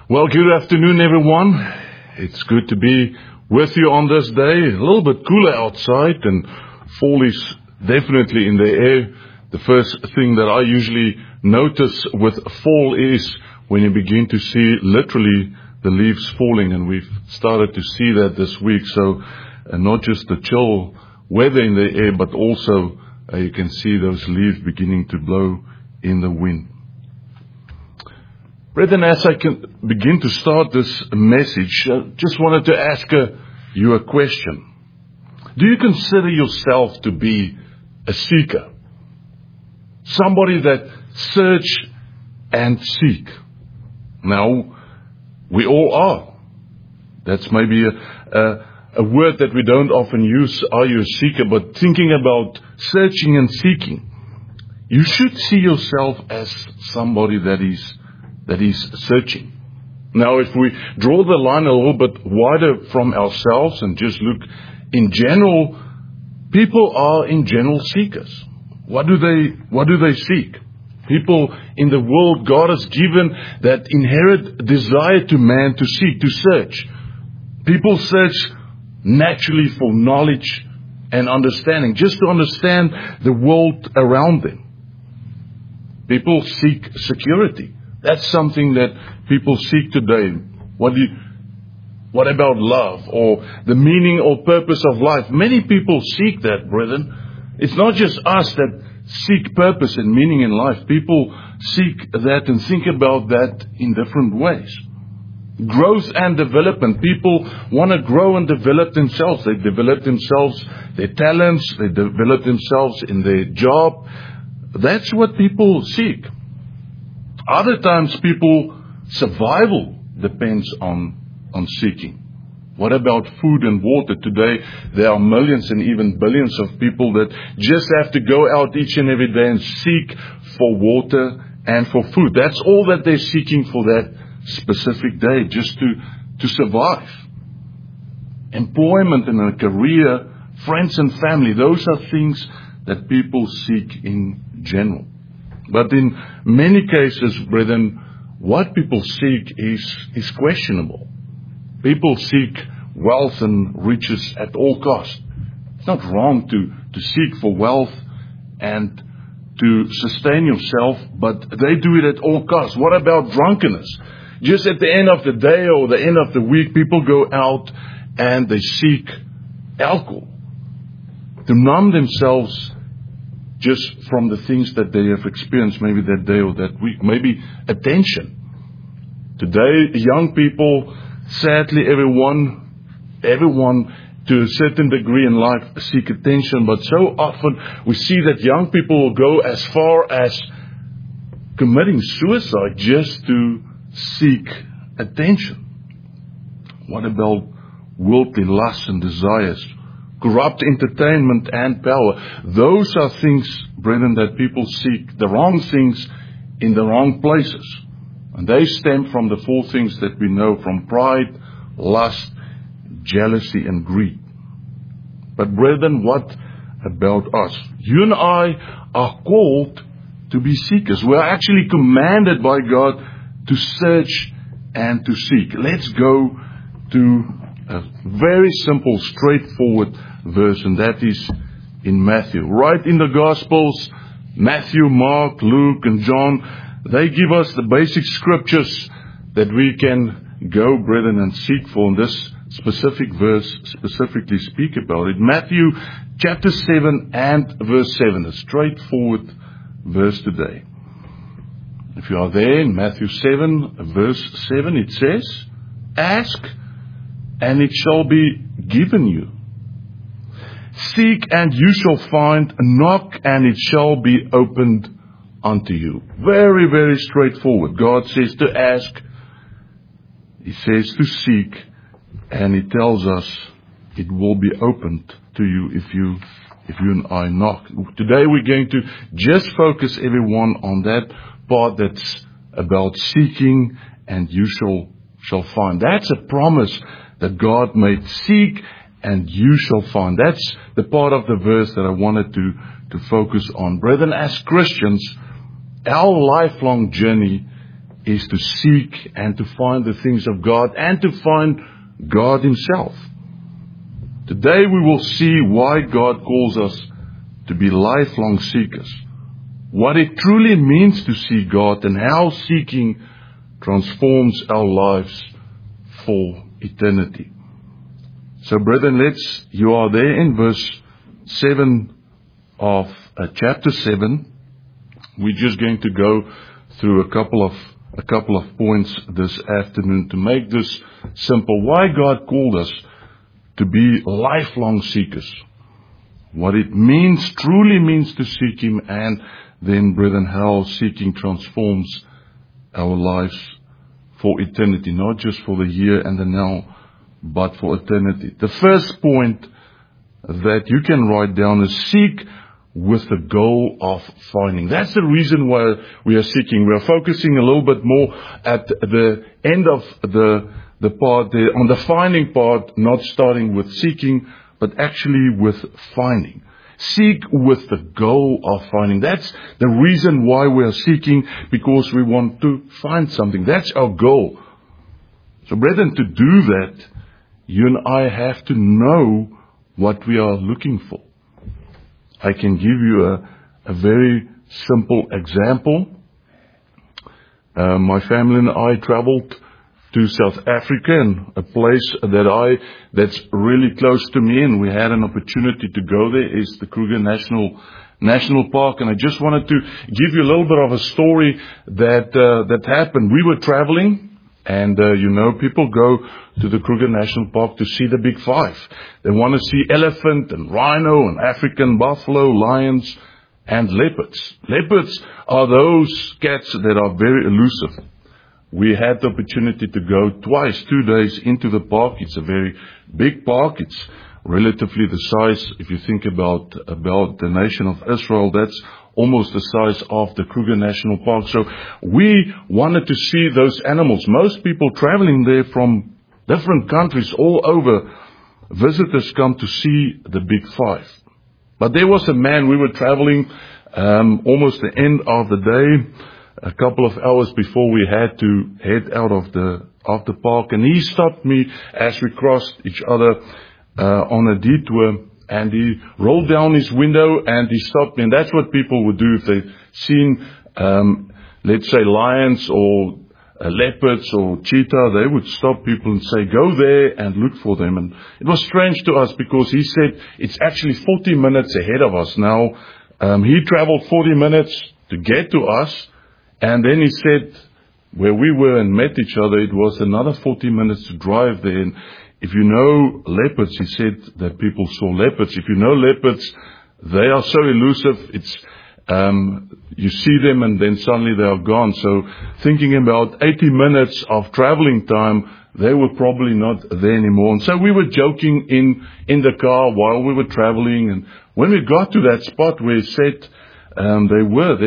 Well, good afternoon, everyone. It's good to be with you on this day. A little bit cooler outside, and fall is definitely in the air. The first thing that I usually notice with fall is when you begin to see literally the leaves falling, and we've started to see that this week. So not just the chill weather in the air, but also you can see those leaves beginning to blow in the wind. Brethren, as I can begin to start this message, I just wanted to ask you a question. Do you consider yourself to be a seeker? Somebody that search and seek? Now, we all are. That's maybe a word that we don't often use, are you a seeker? But thinking about searching and seeking, you should see yourself as somebody that is searching. Now, if we draw the line a little bit wider from ourselves and just look in general, people are in general seekers. What do they seek? People in the world, God has given that inherent desire to man to seek, to search. People search naturally for knowledge and understanding, just to understand the world around them. People seek security. That's something that people seek today. What about love or the meaning or purpose of life? Many people seek that, brethren. It's not just us that seek purpose and meaning in life. People seek that and think about that in different ways. Growth and development. People want to grow and develop themselves. They develop themselves, their talents. They develop themselves in their job. That's what people seek. Other times survival depends on seeking. What about food and water? Today there are millions and even billions of people that just have to go out each and every day and seek for water and for food. That's all that they're seeking for that specific day, just to survive. Employment and a career, friends and family, those are things that people seek in general. But in many cases, brethren, what people seek is questionable. People seek wealth and riches at all costs. It's not wrong to seek for wealth and to sustain yourself, but they do it at all costs. What about drunkenness? Just at the end of the day or the end of the week, people go out and they seek alcohol to numb themselves just from the things that they have experienced maybe that day or that week. Maybe attention. Today, young people, sadly, everyone to a certain degree in life seek attention. But so often we see that young people will go as far as committing suicide just to seek attention. What about worldly lusts and desires? Corrupt entertainment and power. Those are things, brethren, that people seek the wrong things in the wrong places. And they stem from the four things that we know, from pride, lust, jealousy, and greed. But brethren, what about us? You and I are called to be seekers. We are actually commanded by God to search and to seek. Let's go to a very simple, straightforward verse, and that is in Matthew. Right in the Gospels, Matthew, Mark, Luke, and John, they give us the basic scriptures that we can go, brethren, and seek for. And this specific verse specifically speak about it. Matthew chapter 7 and verse 7, a straightforward verse today. If you are there in Matthew 7, verse 7, it says, "Ask, and it shall be given you. Seek, and you shall find. Knock, and it shall be opened unto you." Very, very straightforward. God says to ask. He says to seek. And He tells us it will be opened to you if you and I knock. Today we're going to just focus everyone on that part that's about seeking, and you shall find. That's a promise that God made. Seek, and you shall find. That's the part of the verse that I wanted to focus on. Brethren, as Christians, our lifelong journey is to seek and to find the things of God and to find God Himself. Today we will see why God calls us to be lifelong seekers, what it truly means to seek God, and how seeking transforms our lives for eternity. So brethren, you are there in verse 7 of chapter 7. We're just going to go through a couple of points this afternoon to make this simple. Why God called us to be lifelong seekers. What it truly means to seek Him, and then, brethren, how seeking transforms our lives for eternity, not just for the here and the now, but for eternity. The first point that you can write down is seek with the goal of finding. That's the reason why we are seeking. We are focusing a little bit more at the end of the part there, on the finding part, not starting with seeking, but actually with finding. Seek with the goal of finding. That's the reason why we are seeking, because we want to find something. That's our goal. So brethren, to do that, you and I have to know what we are looking for. I can give you a very simple example. My family and I traveled to South Africa, and a place that's really close to me, and we had an opportunity to go there, is the Kruger National Park. And I just wanted to give you a little bit of a story that happened. We were traveling, and people go to the Kruger National Park to see the big five. They want to see elephant and rhino and African buffalo, lions and leopards. Leopards are those cats that are very elusive. We had the opportunity to go twice, 2 days into the park. It's a very big park. It's relatively the size, if you think about the nation of Israel, that's almost the size of the Kruger National Park. So we wanted to see those animals. Most people traveling there from different countries all over, visitors come to see the big five. But there was a man, we were traveling almost the end of the day, a couple of hours before we had to head out of the park, and he stopped me as we crossed each other on a detour, and he rolled down his window and he stopped me. And that's what people would do if they've seen, let's say, lions or leopards or cheetah. They would stop people and say, go there and look for them. And it was strange to us, because he said it's actually 40 minutes ahead of us. Now, he traveled 40 minutes to get to us. And then he said, where we were and met each other, it was another 40 minutes to drive there. And if you know leopards, he said that people saw leopards. If you know leopards, they are so elusive. It's you see them and then suddenly they are gone. So thinking about 80 minutes of traveling time, they were probably not there anymore. And so we were joking in the car while we were traveling. And when we got to that spot where he said there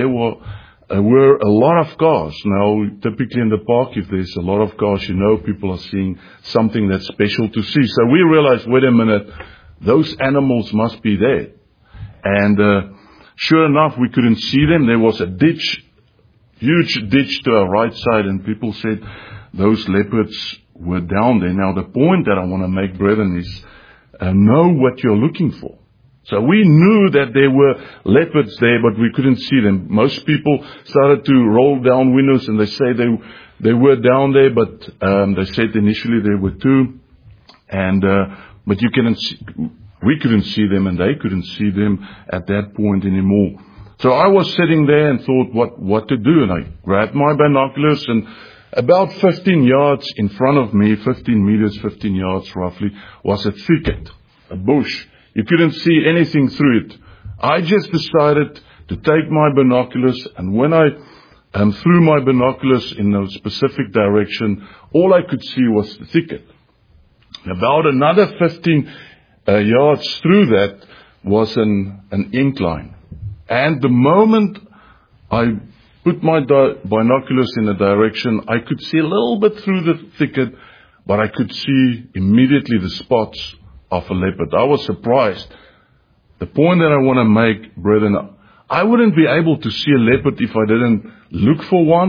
were a lot of cars. Now, typically in the park, if there's a lot of cars, people are seeing something that's special to see. So we realized, wait a minute, those animals must be there. And sure enough, we couldn't see them. There was a ditch, huge ditch to our right side, and people said those leopards were down there. Now, the point that I want to make, brethren, is know what you're looking for. So we knew that there were leopards there, but we couldn't see them. Most people started to roll down windows, and they say they were down there, but they said initially there were 2, and but we couldn't see them, and they couldn't see them at that point anymore. So I was sitting there and thought what to do, and I grabbed my binoculars, and about 15 yards in front of me, 15 meters, 15 yards roughly, was a thicket, a bush. You couldn't see anything through it. I just decided to take my binoculars, and when I threw my binoculars in a specific direction, all I could see was the thicket. About another 15 yards through that was an incline. And the moment I put my binoculars in a direction, I could see a little bit through the thicket, but I could see immediately the spots of a leopard. I was surprised. The point that I want to make, brethren, I wouldn't be able to see a leopard if I didn't look for one,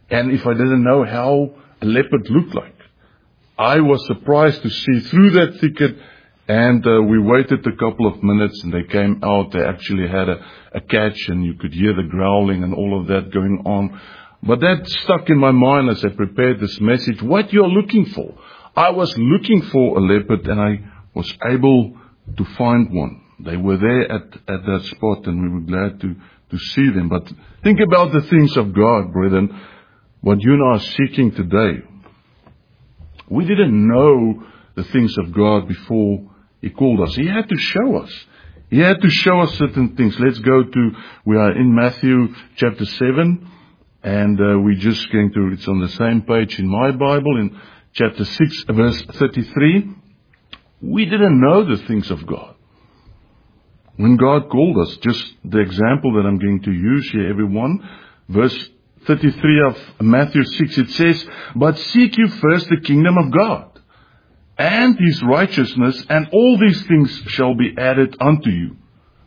And if I didn't know how a leopard looked like, I was surprised to see through that thicket, and we waited a couple of minutes and they came out. They actually had a catch, and you could hear the growling and all of that going on. But that stuck in my mind as I prepared this message, what you're looking for. I was looking for a leopard, and I was able to find one. They were there at that spot, and we were glad to see them. But think about the things of God, brethren, what you and I are seeking today. We didn't know the things of God before He called us. He had to show us. He had to show us certain things. Let's go we are in Matthew chapter 7, and we're just going to, it's on the same page in my Bible, in chapter 6, verse 33. We didn't know the things of God. When God called us, just the example that I'm going to use here, everyone, verse 33 of Matthew 6, it says, "But seek you first the kingdom of God and His righteousness, and all these things shall be added unto you."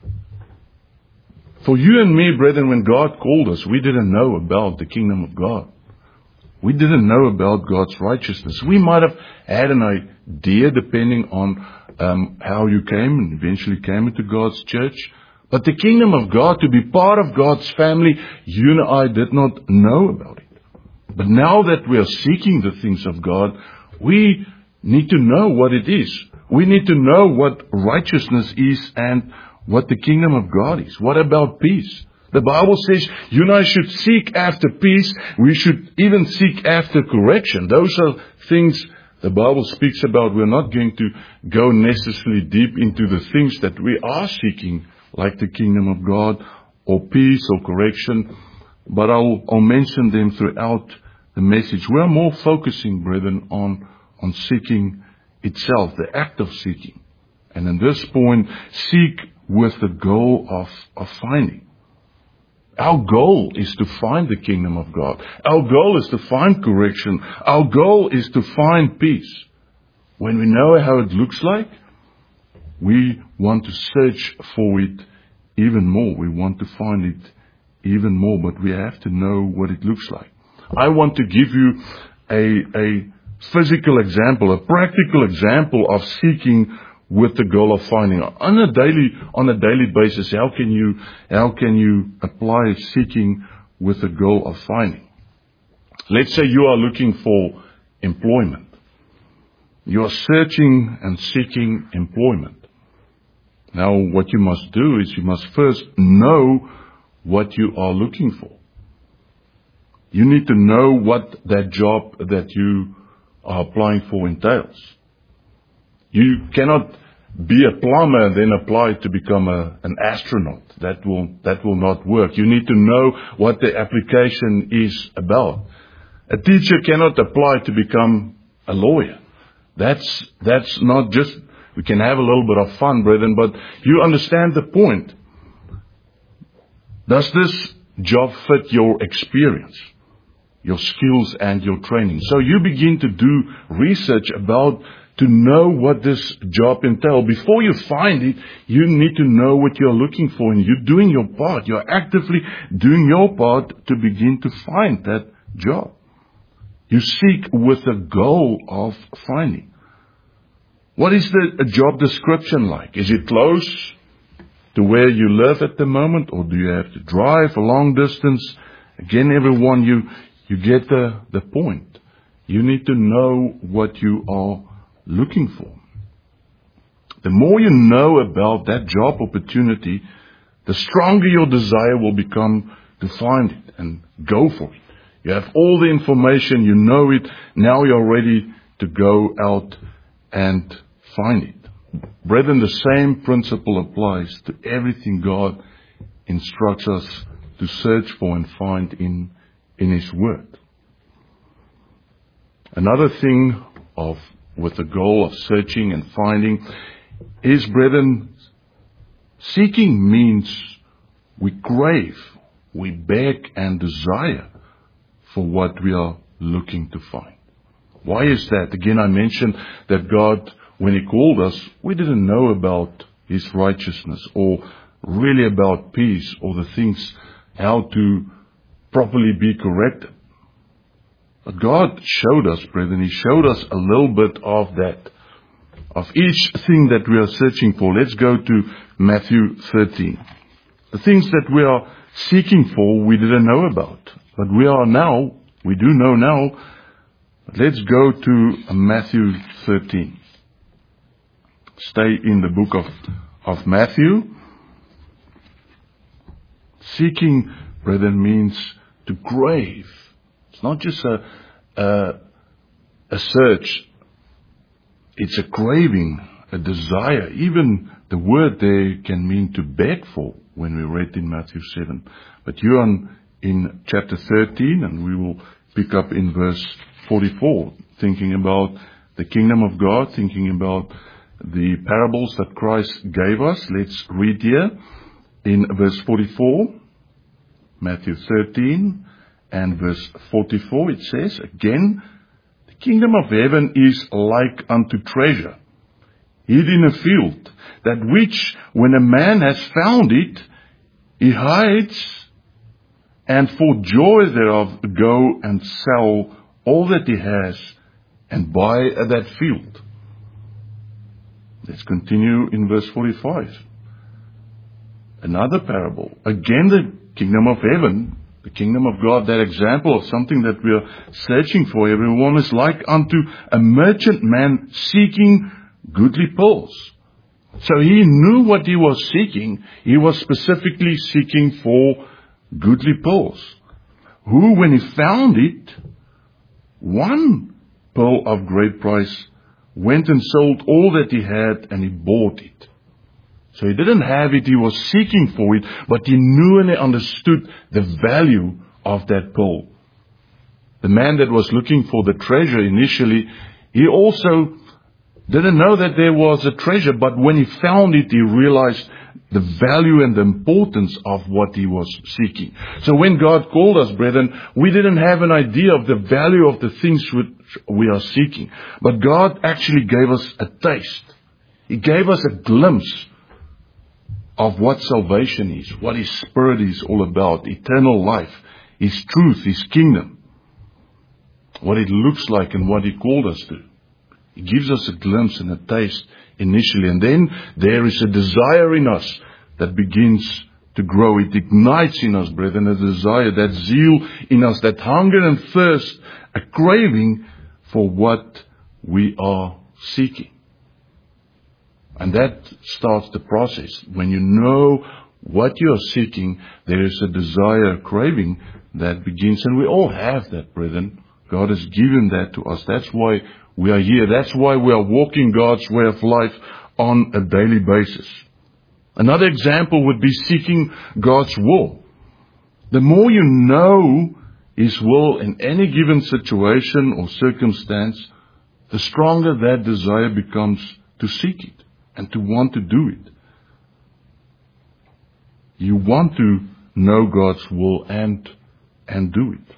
For you and me, brethren, when God called us, we didn't know about the kingdom of God. We didn't know about God's righteousness. We might have had an idea depending on how you came and eventually came into God's church. But the kingdom of God, to be part of God's family, you and I did not know about it. But now that we are seeking the things of God, we need to know what it is. We need to know what righteousness is and what the kingdom of God is. What about peace? The Bible says you and I should seek after peace. We should even seek after correction. Those are things the Bible speaks about. We're not going to go necessarily deep into the things that we are seeking, like the kingdom of God, or peace, or correction. But I'll mention them throughout the message. We're more focusing, brethren, on seeking itself, the act of seeking. And in this point, seek with the goal of finding. Our goal is to find the kingdom of God. Our goal is to find correction. Our goal is to find peace. When we know how it looks like, we want to search for it even more. We want to find it even more, but we have to know what it looks like. I want to give you a physical example, a practical example of seeking with the goal of finding. On a daily basis, how can you apply seeking with the goal of finding? Let's say you are looking for employment. You are searching and seeking employment. Now, what you must do is you must first know what you are looking for. You need to know what that job that you are applying for entails. You cannot be a plumber and then apply to become an astronaut. That will not work. You need to know what the application is about. A teacher cannot apply to become a lawyer. That's not just, we can have a little bit of fun, brethren, but you understand the point. Does this job fit your experience, your skills and your training? So you begin to do research about to know what this job entails. Before you find it, you need to know what you're looking for, and you're doing your part. You're actively doing your part to begin to find that job. You seek with the goal of finding. What is the job description like? Is it close to where you live at the moment, or do you have to drive a long distance? Again, everyone, you get the point. You need to know what you are looking for. The more you know about that job opportunity, the stronger your desire will become to find it and go for it. You have all the information, you know it, now you're ready to go out and find it. Brethren, the same principle applies to everything God instructs us to search for and find in His Word. Another thing with the goal of searching and finding is, brethren, seeking means we crave, we beg and desire for what we are looking to find. Why is that? Again, I mentioned that God, when He called us, we didn't know about His righteousness or really about peace or the things, how to properly be corrected. But God showed us, brethren, He showed us a little bit of that, of each thing that we are searching for. Let's go to Matthew 13. The things that we are seeking for, we didn't know about. But we do know now. But let's go to Matthew 13. Stay in the book of Matthew. Seeking, brethren, means to crave. It's not just a search. It's a craving, a desire. Even the word there can mean to beg for when we read in Matthew 7. But you're in chapter 13, and we will pick up in verse 44, thinking about the kingdom of God, thinking about the parables that Christ gave us. Let's read here in verse 44, Matthew 13 and verse 44. It says, again, the kingdom of heaven is like unto treasure, hid in a field, that which, when a man has found it, he hides, and for joy thereof go and sell all that he has, and buy that field. Let's continue in verse 45. Another parable. Again, the kingdom of heaven, the kingdom of God, that example of something that we are searching for, everyone, is like unto a merchant man seeking goodly pearls. So he knew what he was seeking. He was specifically seeking for goodly pearls. Who, when he found it, one pearl of great price, went and sold all that he had, and he bought it. So he didn't have it, he was seeking for it, but he knew and he understood the value of that pearl. The man that was looking for the treasure initially, he also didn't know that there was a treasure, but when he found it, he realized the value and the importance of what he was seeking. So when God called us, brethren, we didn't have an idea of the value of the things which we are seeking. But God actually gave us a taste. He gave us a glimpse of what salvation is, what His Spirit is all about, eternal life, His truth, His kingdom, what it looks like and what He called us to. He gives us a glimpse and a taste initially, and then there is a desire in us that begins to grow. It ignites in us, brethren, a desire, that zeal in us, that hunger and thirst, a craving for what we are seeking. And that starts the process. When you know what you are seeking, there is a desire, a craving that begins. And we all have that, brethren. God has given that to us. That's why we are here. That's why we are walking God's way of life on a daily basis. Another example would be seeking God's will. The more you know His will in any given situation or circumstance, the stronger that desire becomes to seek it and to want to do it. You want to know God's will and do it.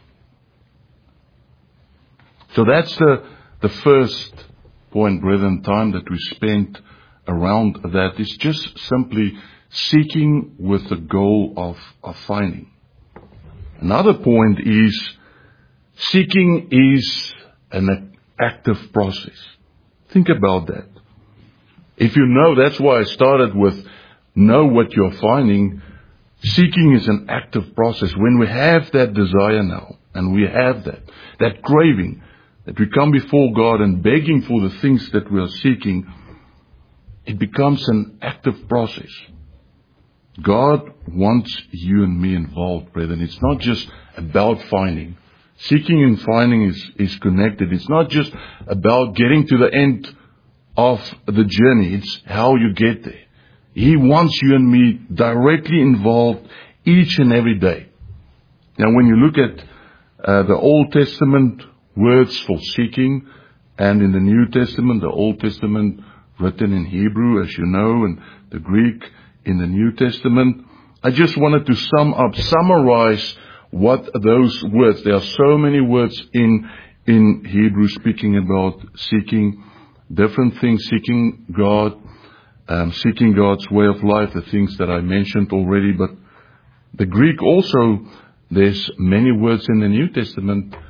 So that's the first point, brethren, time that we spent around that is just simply seeking with the goal of finding. Another point is seeking is an active process. Think about that. If you know, that's why I started with know what you're finding. Seeking is an active process. When we have that desire now, and we have that craving, that we come before God and begging for the things that we are seeking, it becomes an active process. God wants you and me involved, brethren. It's not just about finding. Seeking and finding is connected. It's not just about getting to the end of the journey. It's how you get there. He wants you and me directly involved each and every day. Now, when you look at the Old Testament words for seeking, and in the New Testament, the Old Testament written in Hebrew, as you know, and the Greek in the New Testament, I just wanted to summarize what those words, there are so many words in Hebrew speaking about seeking different things, seeking God, seeking God's way of life, the things that I mentioned already. But the Greek also, there's many words in the New Testament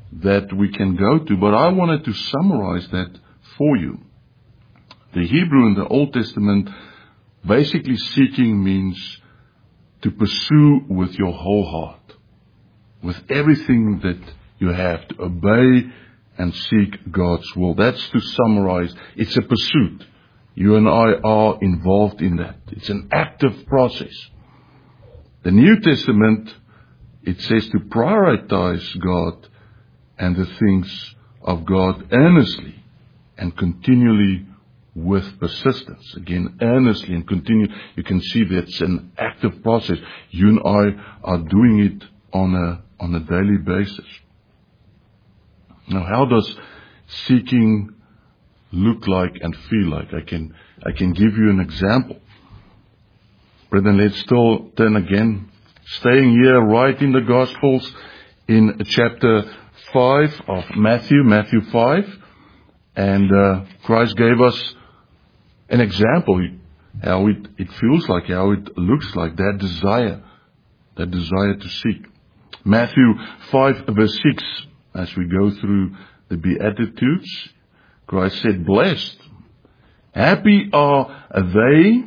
that we can go to, but I wanted to summarize that for you. The Hebrew in the Old Testament, basically seeking means to pursue with your whole heart, with everything that you have, to obey and seek God's will. That's to summarize. It's a pursuit. You and I are involved in that. It's an active process. The New Testament, it says to prioritize God and the things of God earnestly and continually with persistence. Again, earnestly and continue. You can see that's an active process. You and I are doing it on a daily basis. Now, how does seeking look like and feel like? I can give you an example. Brethren, let's still turn again, staying here right in the Gospels, in chapter 5 of Matthew 5. And Christ gave us an example, how it feels like, how it looks like, that desire to seek. Matthew 5 verse 6, as we go through the Beatitudes, Christ said, "Blessed, happy are they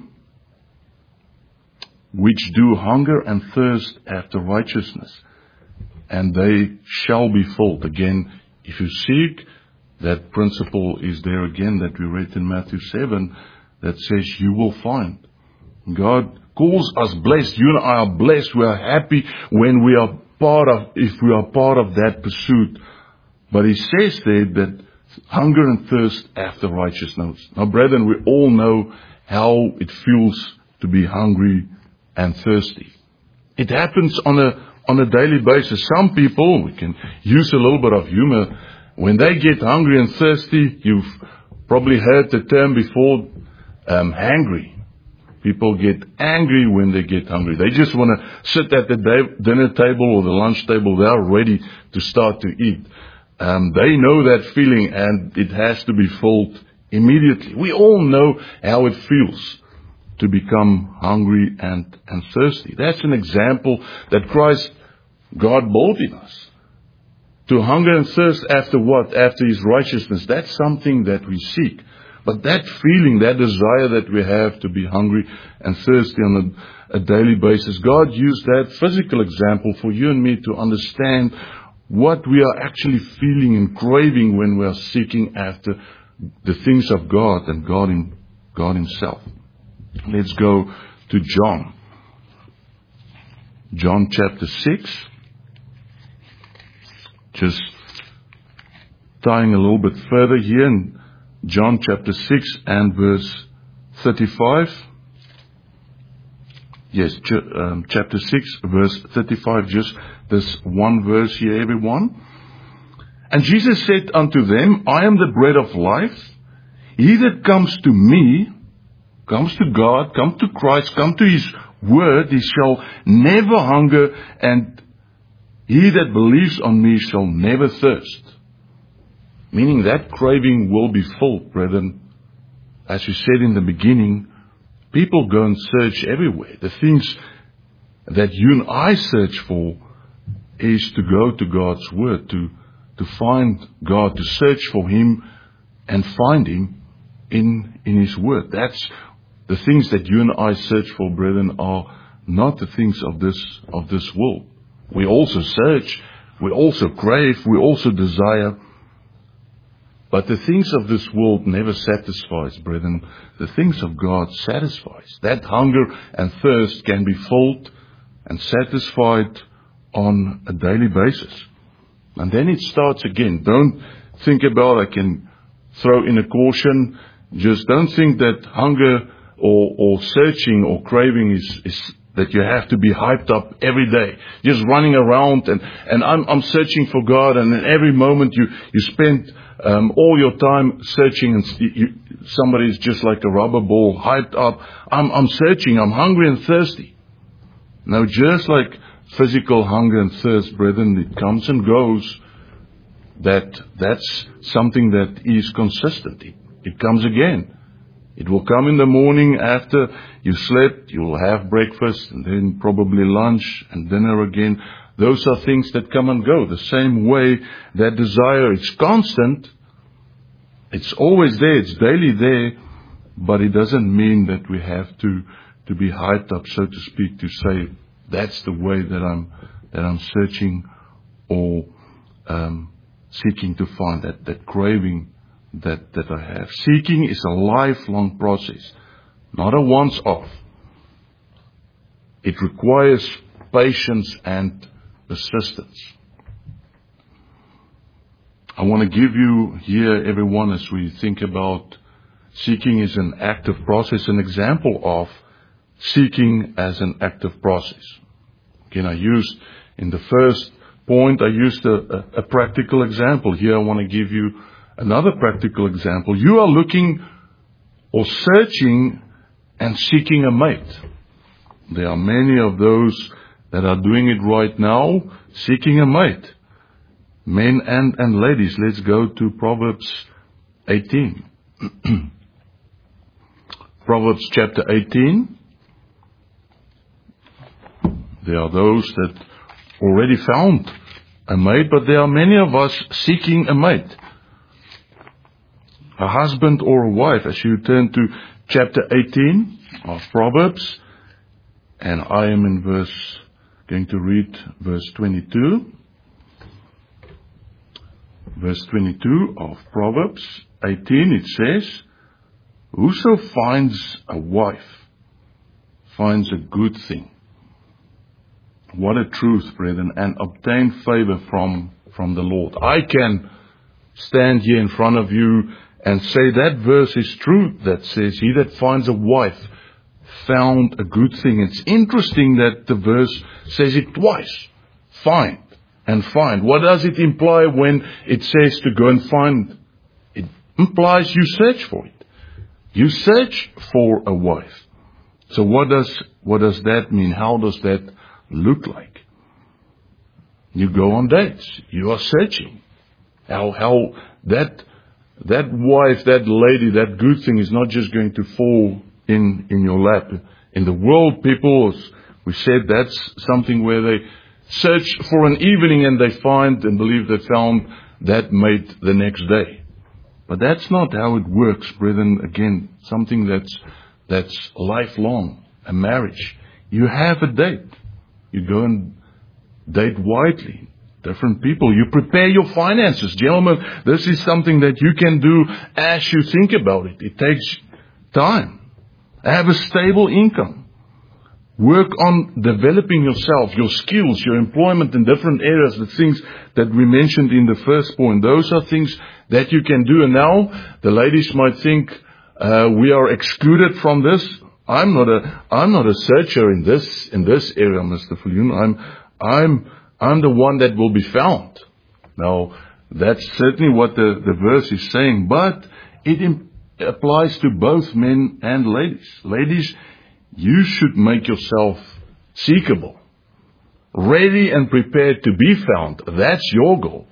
which do hunger and thirst after righteousness, and they shall be filled." Again, if you seek, that principle is there again that we read in Matthew 7, that says you will find. God calls us blessed. You and I are blessed. We are happy when we are if we are part of that pursuit. But He says there that hunger and thirst after righteousness. Now, brethren, we all know how it feels to be hungry and thirsty. It happens on a daily basis. Some people, we can use a little bit of humor, when they get hungry and thirsty, you've probably heard the term before, hangry. People get angry when they get hungry. They just want to sit at the dinner table or the lunch table. They are ready to start to eat. They know that feeling, and it has to be filled immediately. We all know how it feels to become hungry and thirsty. That's an example that God built in us. To hunger and thirst after what? After His righteousness. That's something that we seek. But that feeling, that desire that we have to be hungry and thirsty on a daily basis, God used that physical example for you and me to understand what we are actually feeling and craving when we are seeking after the things of God and God Himself. Let's go to John. John chapter 6. Just tying a little bit further here in John chapter 6 and verse 35. Yes, chapter 6 verse 35, just this one verse here, everyone. "And Jesus said unto them, I am the bread of life. He that comes to me," comes to God, come to Christ, come to His word, he shall never hunger, and he that believes on me shall never thirst. Meaning that craving will be filled, brethren. As we said in the beginning, people go and search everywhere. The things that you and I search for is to go to God's word, to find God, to search for Him and find Him in His word. That's the things that you and I search for, brethren, are not the things of this world. We also search, we also crave, we also desire. But the things of this world never satisfies, brethren. The things of God satisfies. That hunger and thirst can be filled and satisfied on a daily basis. And then it starts again. Don't think about, I can throw in a caution, just don't think that hunger or searching or craving is that you have to be hyped up every day, just running around and I'm searching for God, and in every moment you spend all your time searching, and somebody's just like a rubber ball, hyped up. I'm searching, I'm hungry and thirsty. Now, just like physical hunger and thirst, brethren, it comes and goes. That's something that is consistent. It comes again. It will come in the morning after you slept. You'll have breakfast and then probably lunch and dinner again. Those are things that come and go. The same way that desire, it's constant. It's always there. It's daily there. But it doesn't mean that we have to be hyped up, so to speak, to say that's the way that I'm searching or seeking to find that craving that I have. Seeking is a lifelong process, not a once-off. It requires patience and persistence. I want to give you here, everyone, as we think about seeking is an active process, an example of seeking as an active process. Again, in the first point, I used a practical example. Here I want to give you another practical example. You are looking or searching and seeking a mate. There are many of those that are doing it right now, seeking a mate. Men and ladies, let's go to Proverbs 18. Proverbs chapter 18. There are those that already found a mate, but there are many of us seeking a mate. A husband or a wife, as you turn to chapter 18 of Proverbs, and I am going to read verse 22. Verse 22 of Proverbs 18, it says, "Whoso finds a wife finds a good thing." What a truth, brethren, and obtain favor from the Lord. I can stand here in front of you and say that verse is true, that says, "He that finds a wife found a good thing." It's interesting that the verse says it twice. Find and find. What does it imply when it says to go and find? It implies you search for it. You search for a wife. So what does that mean? How does that look like? You go on dates. You are searching. How that wife, that lady, that good thing is not just going to fall in your lap. In the world, people, we said that's something where they search for an evening and they find and believe they found that mate the next day. But that's not how it works, brethren. Again, something that's lifelong, a marriage. You have a date. You go and date widely. Different people. You prepare your finances. Gentlemen, this is something that you can do as you think about it. It takes time. Have a stable income. Work on developing yourself, your skills, your employment in different areas, the things that we mentioned in the first point. Those are things that you can do. And now the ladies might think we are excluded from this. I'm not a searcher in this area, Mr. Viljoen. I'm the one that will be found. Now, that's certainly what the verse is saying, but it applies to both men and ladies. Ladies, you should make yourself seekable, ready and prepared to be found. That's your goal.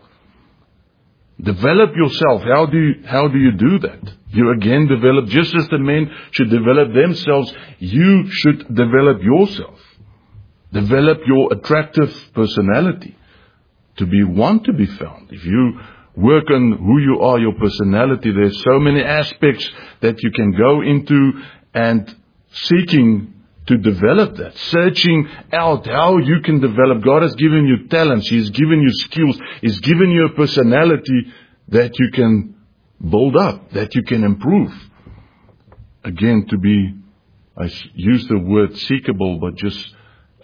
Develop yourself. How do you do that? You again develop, just as the men should develop themselves, you should develop yourself. Develop your attractive personality to be one to be found. If you work on who you are, your personality, there's so many aspects that you can go into and seeking to develop that, searching out how you can develop. God has given you talents. He's given you skills. He's given you a personality that you can build up, that you can improve. Again, I use the word seekable, but just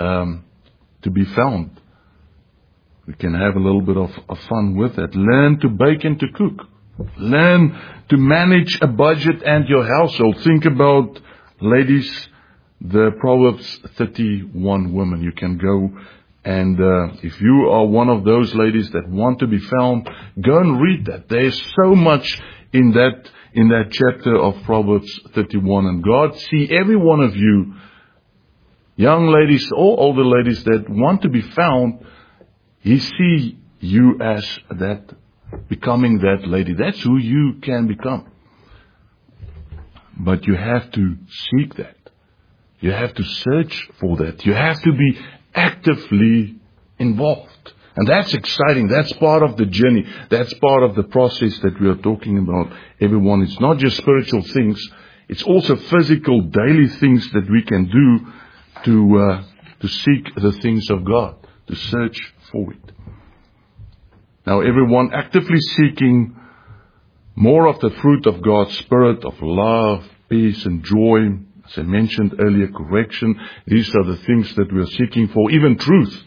to be found. We can have a little bit of fun with that. Learn to bake and to cook. Learn to manage a budget and your household. Think about, ladies, the Proverbs 31 women. You can go and if you are one of those ladies that want to be found, go and read that. There's so much in that chapter of Proverbs 31. And God see every one of you, young ladies or older ladies that want to be found, He see you as that, becoming that lady. That's who you can become. But you have to seek that. You have to search for that. You have to be actively involved. And that's exciting. That's part of the journey. That's part of the process that we are talking about, everyone. It's not just spiritual things. It's also physical, daily things that we can do to seek the things of God, to search for it. Now, everyone actively seeking more of the fruit of God's Spirit, of love, peace, and joy. As I mentioned earlier, correction. These are the things that we are seeking for. Even truth.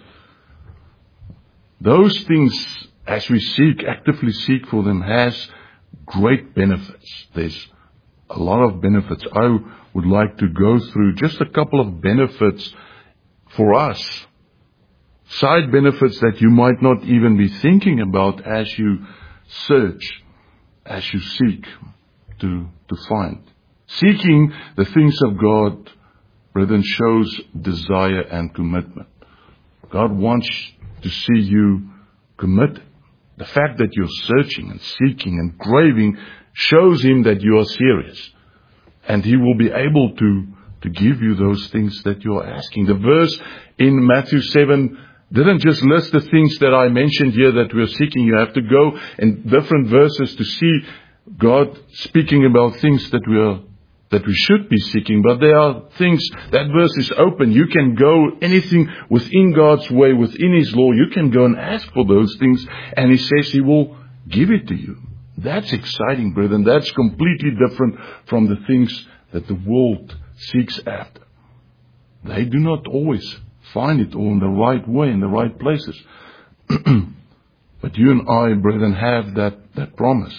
Those things, as we actively seek for them, has great benefits. There's a lot of benefits. I would like to go through just a couple of benefits for us. Side benefits that you might not even be thinking about as you search, as you seek to find. Seeking the things of God, brethren, shows desire and commitment. God wants to see you committed. The fact that you're searching and seeking and craving shows Him that you are serious. And He will be able to give you those things that you're asking. The verse in Matthew 7 didn't just list the things that I mentioned here that we're seeking. You have to go in different verses to see God speaking about things that we should be seeking. But there are things, that verse is open. You can go anything within God's way, within His law. You can go and ask for those things, and He says He will give it to you. That's exciting, brethren. That's completely different from the things that the world seeks after. They do not always find it all in the right way, in the right places. But you and I, brethren, have that promise.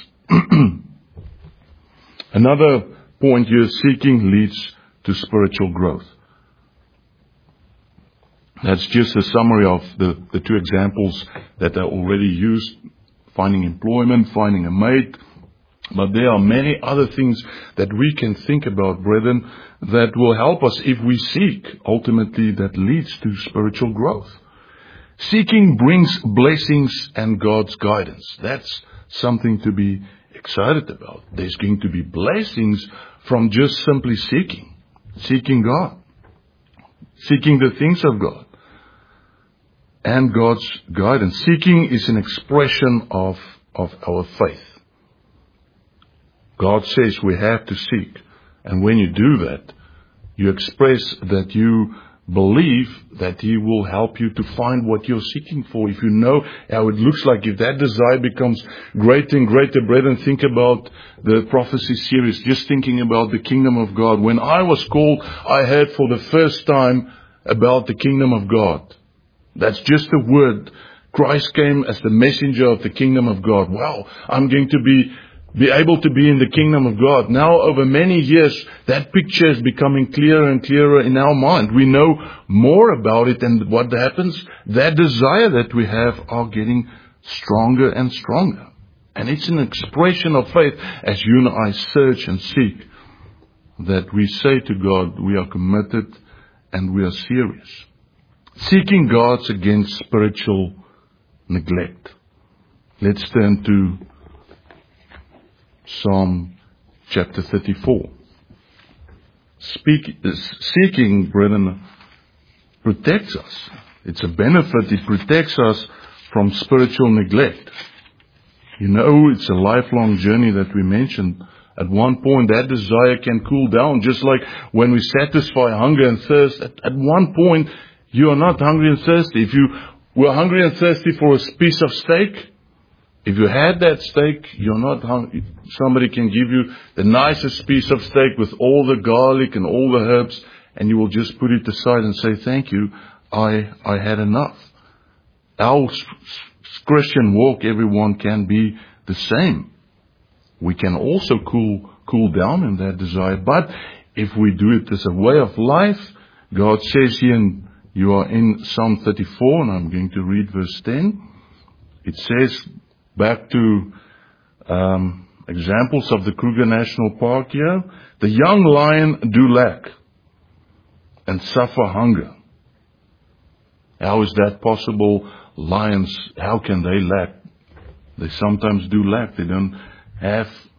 Another point here, seeking leads to spiritual growth. That's just a summary of the two examples that I already used. Finding employment, finding a mate. But there are many other things that we can think about, brethren, that will help us if we seek. Ultimately, that leads to spiritual growth. Seeking brings blessings and God's guidance. That's something to be excited about. There's going to be blessings from just simply seeking God, seeking the things of God and God's guidance. Seeking is an expression of our faith. God says we have to seek, and when you do that, you express that you believe that He will help you to find what you're seeking for. If you know how it looks like, if that desire becomes greater and greater, brethren, think about the prophecy series, just thinking about the kingdom of God. When I was called, I heard for the first time about the kingdom of God. That's just a word. Christ came as the messenger of the kingdom of God. Wow, I'm going to be able to be in the kingdom of God. Now, over many years, that picture is becoming clearer and clearer in our mind. We know more about it, and what happens? That desire that we have are getting stronger and stronger. And it's an expression of faith as you and I search and seek, that we say to God, we are committed and we are serious. Seeking God's against spiritual neglect. Let's turn to Psalm chapter 34. Seeking, brethren, protects us. It's a benefit. It protects us from spiritual neglect. You know, it's a lifelong journey that we mentioned. At one point, that desire can cool down, just like when we satisfy hunger and thirst. At one point, you are not hungry and thirsty. If you were hungry and thirsty for a piece of steak, if you had that steak, you're not hungry. Somebody can give you the nicest piece of steak with all the garlic and all the herbs, and you will just put it aside and say, thank you, I had enough. Our Christian walk, everyone, can be the same. We can also cool down in that desire. But if we do it as a way of life, God says here, and you are in Psalm 34, and I'm going to read verse 10. It says, back to examples of the Kruger National Park here. The young lion do lack and suffer hunger. How is that possible? Lions, how can they lack? They sometimes do lack. They don't have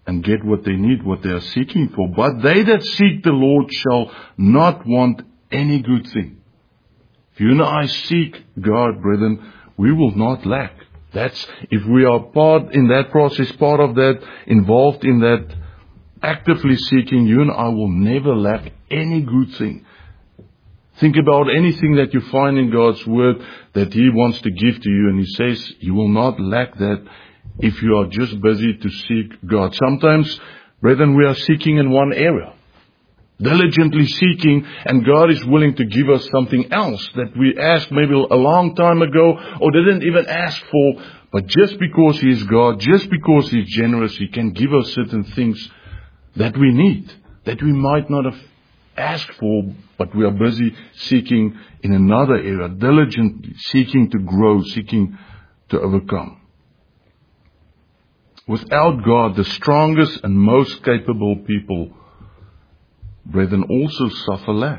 and get what they need, what they are seeking for. But they that seek the Lord shall not want any good thing. If you and I seek God, brethren, we will not lack. That's, if we are part in that process, part of that, involved in that, actively seeking, you and I will never lack any good thing. Think about anything that you find in God's Word that He wants to give to you, and He says you will not lack that if you are just busy to seek God. Sometimes, brethren, we are seeking in one area, diligently seeking, and God is willing to give us something else that we asked maybe a long time ago or didn't even ask for. But just because He is God, just because He is generous, He can give us certain things that we need, that we might not have asked for, but we are busy seeking in another area, diligently seeking to grow, seeking to overcome. Without God, the strongest and most capable people, brethren, also suffer lack.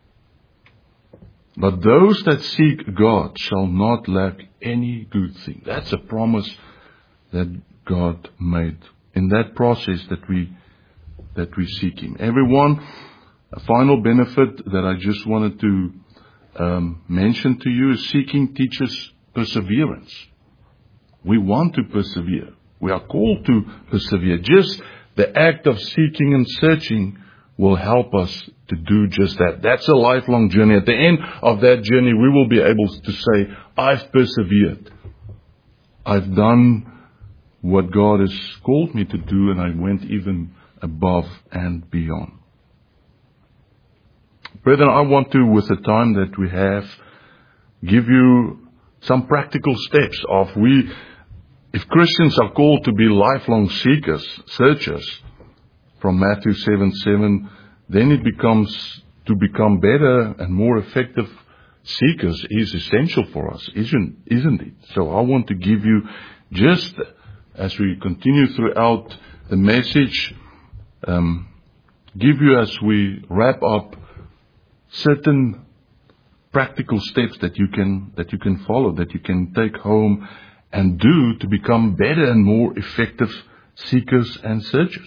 But those that seek God shall not lack any good thing. That's a promise that God made in that process that we seek Him. Everyone, a final benefit that I just wanted to mention to you is seeking teaches perseverance. We want to persevere. We are called to persevere. Just the act of seeking and searching will help us to do just that. That's a lifelong journey. At the end of that journey, we will be able to say, I've persevered. I've done what God has called me to do, and I went even above and beyond. Brethren, I want to, with the time that we have, give you some practical steps of if Christians are called to be lifelong seekers, searchers, from Matthew 7:7, then it becomes to become better and more effective seekers is essential for us, isn't it? So I want to give you, just as we continue throughout the message, give you, as we wrap up, certain practical steps that you can follow, that you can take home and do to become better and more effective seekers and searchers.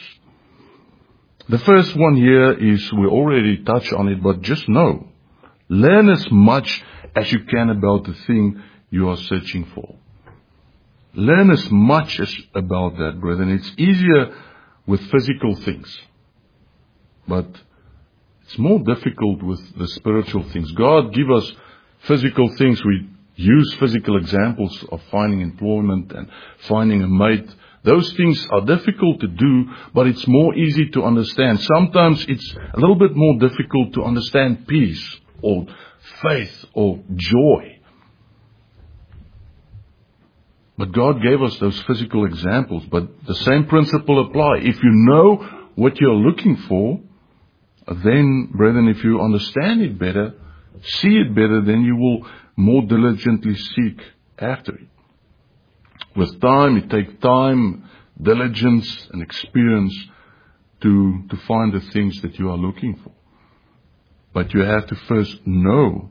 The first one here is, we already touched on it, but just know, learn as much as you can about the thing you are searching for. Learn as much as about that, brethren. It's easier with physical things, but it's more difficult with the spiritual things. God give us physical things. We use physical examples of finding employment and finding a mate. Those things are difficult to do, but it's more easy to understand. Sometimes it's a little bit more difficult to understand peace or faith or joy. But God gave us those physical examples, but the same principle applies. If you know what you're looking for, then, brethren, if you understand it better, see it better, then you will more diligently seek after it. With time, it takes time, diligence, and experience to find the things that you are looking for. But you have to first know.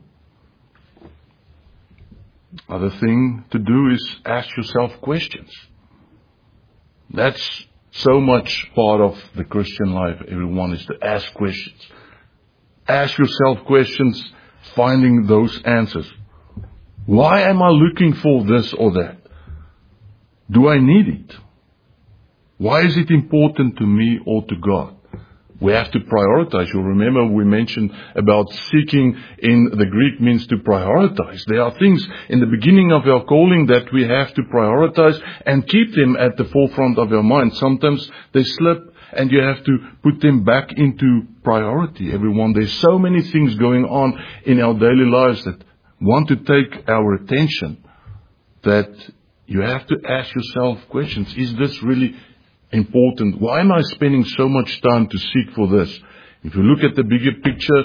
Other thing to do is ask yourself questions. That's so much part of the Christian life, everyone, is to ask questions. Ask yourself questions, finding those answers. Why am I looking for this or that? Do I need it? Why is it important to me or to God? We have to prioritize. You'll remember we mentioned about seeking in the Greek means to prioritize. There are things in the beginning of our calling that we have to prioritize and keep them at the forefront of our mind. Sometimes they slip and you have to put them back into priority. Everyone, there's so many things going on in our daily lives that want to take our attention, that you have to ask yourself questions. Is this really important? Why am I spending so much time to seek for this? If you look at the bigger picture,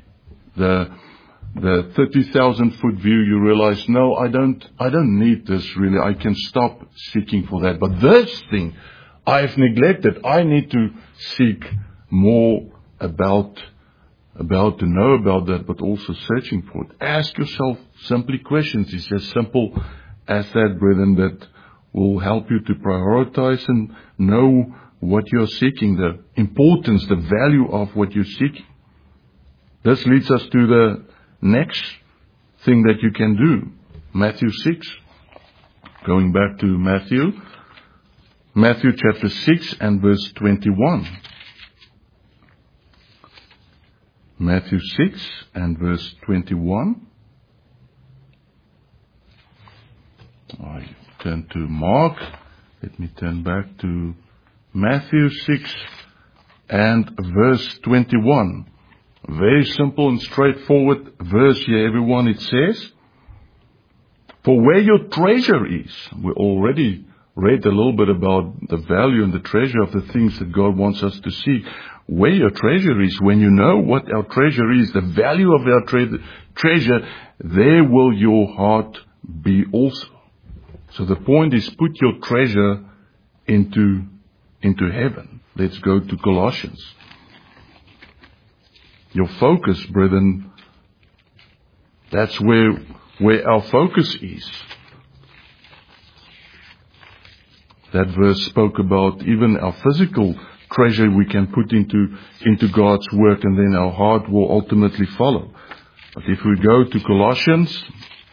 the 30,000 foot view, you realize, no, I don't need this really. I can stop seeking for that. But this thing I've neglected. I need to seek more about to know about that, but also searching for it. Ask yourself simply questions. It's as simple as that, brethren, that will help you to prioritize and know what you're seeking, the importance, the value of what you're seeking. This leads us to the next thing that you can do. Matthew 6. Going back to Matthew chapter 6 and verse 21. Matthew 6 and verse 21. I turn to Mark. Let me turn back to Matthew 6 and verse 21. Very simple and straightforward verse here, everyone. It says, "For where your treasure is," we already read a little bit about the value and the treasure of the things that God wants us to seek. Where your treasure is, when you know what our treasure is, the value of our treasure, there will your heart be also. So the point is, put your treasure into heaven. Let's go to Colossians. Your focus, brethren, that's where our focus is. That verse spoke about even our physical treasure we can put into God's work, and then our heart will ultimately follow. But if we go to Colossians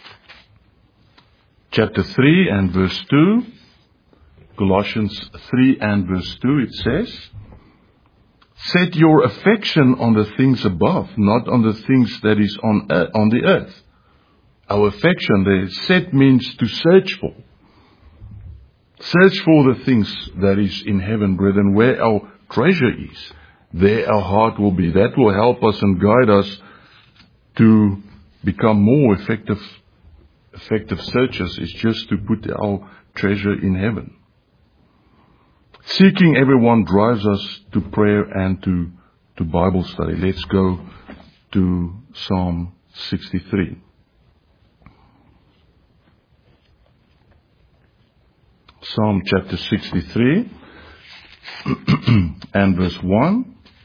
chapter 3 and verse 2, Colossians 3 and verse 2, it says, "Set your affection on the things above, not on the things that is on the earth." Our affection there, set means to search for. Search for the things that is in heaven, brethren. Where our treasure is, there our heart will be. That will help us and guide us to become more effective searchers, is just to put our treasure in heaven. Seeking everyone drives us to prayer and to Bible study. Let's go to Psalm 63. Psalm chapter 63 and verse 1.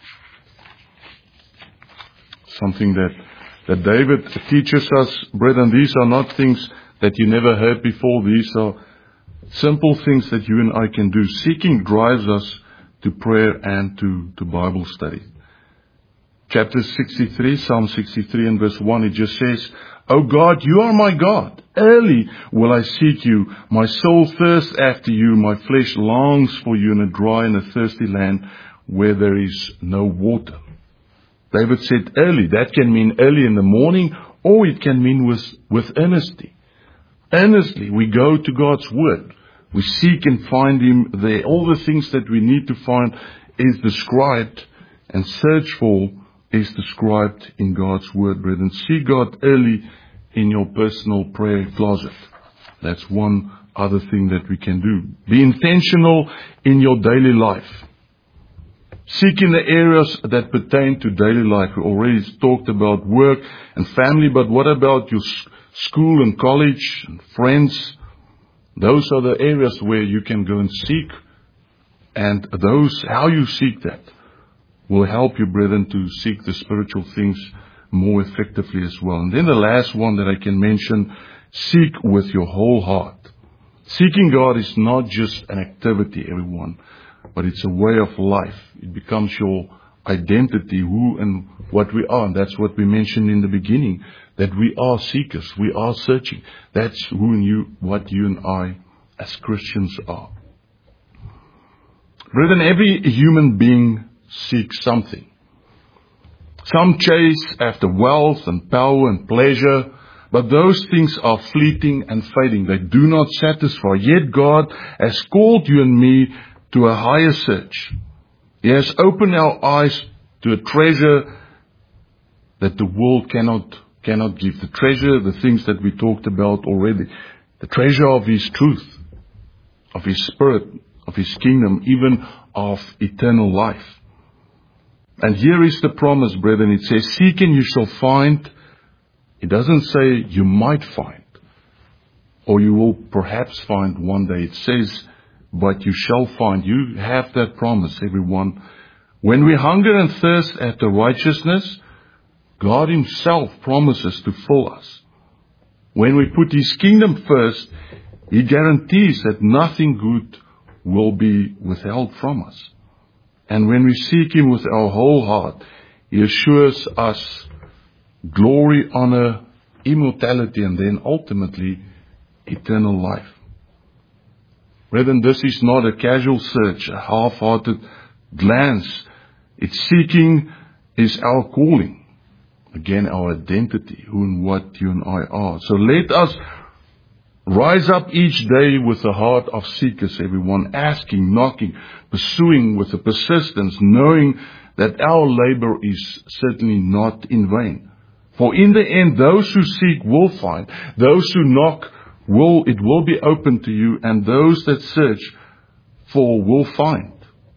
Something that David teaches us, brethren. These are not things that you never heard before. These are simple things that you and I can do. Seeking drives us to prayer and to Bible study. Chapter 63, Psalm 63 and verse 1, it just says, "O God, you are my God. Early will I seek you. My soul thirsts after you. My flesh longs for you in a dry and a thirsty land where there is no water." David said early. That can mean early in the morning, or it can mean with earnesty. Earnestly, we go to God's Word. We seek and find Him there. All the things that we need to find is described and search for is described in God's Word, brethren. See God early in your personal prayer closet. That's one other thing that we can do. Be intentional in your daily life. Seek in the areas that pertain to daily life. We already talked about work and family, but what about your school and college and friends? Those are the areas where you can go and seek, and how you seek that will help you, brethren, to seek the spiritual things more effectively as well. And then the last one that I can mention, seek with your whole heart. Seeking God is not just an activity, everyone, but it's a way of life. It becomes your identity, who and what we are. And that's what we mentioned in the beginning, that we are seekers. We are searching. That's what you and I as Christians are. Brethren, every human being seeks something. Some chase after wealth and power and pleasure, but those things are fleeting and fading. They do not satisfy. Yet God has called you and me to a higher search. He has opened our eyes to a treasure that the world cannot give. The treasure, the things that we talked about already. The treasure of His truth, of His Spirit, of His kingdom, even of eternal life. And here is the promise, brethren. It says, "Seek and you shall find." It doesn't say you might find, or you will perhaps find one day. It says, but you shall find. You have that promise, everyone. When we hunger and thirst after righteousness, God Himself promises to fill us. When we put His kingdom first, He guarantees that nothing good will be withheld from us. And when we seek Him with our whole heart, He assures us glory, honor, immortality, and then ultimately eternal life. Brethren, this is not a casual search, a half-hearted glance. Its seeking is our calling. Again, our identity, who and what you and I are. So let us rise up each day with a heart of seekers, everyone, asking, knocking, pursuing with a persistence, knowing that our labor is certainly not in vain. For in the end, those who seek will find. Those who knock, it will be open to you, and those that search for will find.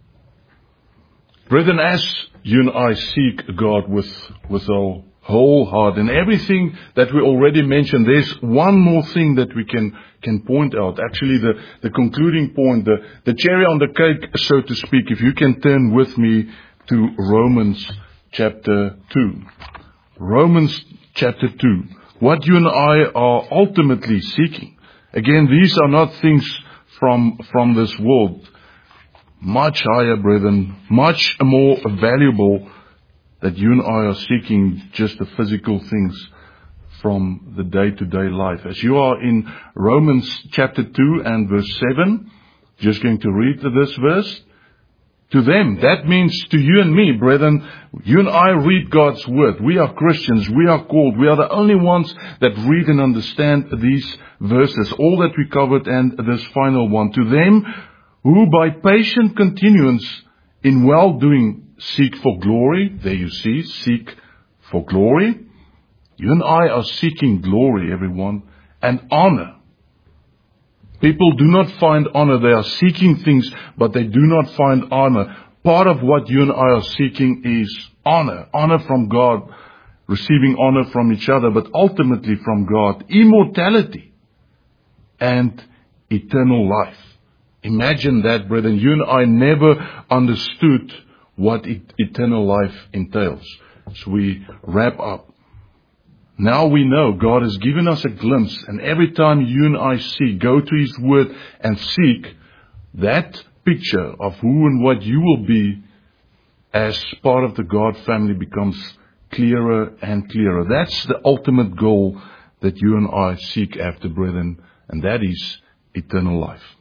Brethren, as you and I seek God with our whole heart and everything that we already mentioned, there's one more thing that we can point out. Actually, the concluding point, the cherry on the cake, so to speak, if you can turn with me to Romans chapter 2. Romans chapter 2. What you and I are ultimately seeking. Again, these are not things from this world. Much higher, brethren, much more valuable that you and I are seeking just the physical things from the day-to-day life. As you are in Romans chapter 2 and verse 7, just going to read this verse. To them, that means to you and me, brethren, you and I read God's word. We are Christians, we are called, we are the only ones that read and understand these verses, all that we covered and this final one. To them who by patient continuance in well-doing seek for glory. There you see, seek for glory. You and I are seeking glory, everyone, and honor. People do not find honor. They are seeking things, but they do not find honor. Part of what you and I are seeking is honor. Honor from God, receiving honor from each other, but ultimately from God. Immortality and eternal life. Imagine that, brethren. You and I never understood what eternal life entails. So we wrap up. Now we know God has given us a glimpse, and every time you and I go to His Word and seek, that picture of who and what you will be as part of the God family becomes clearer and clearer. That's the ultimate goal that you and I seek after, brethren, and that is eternal life.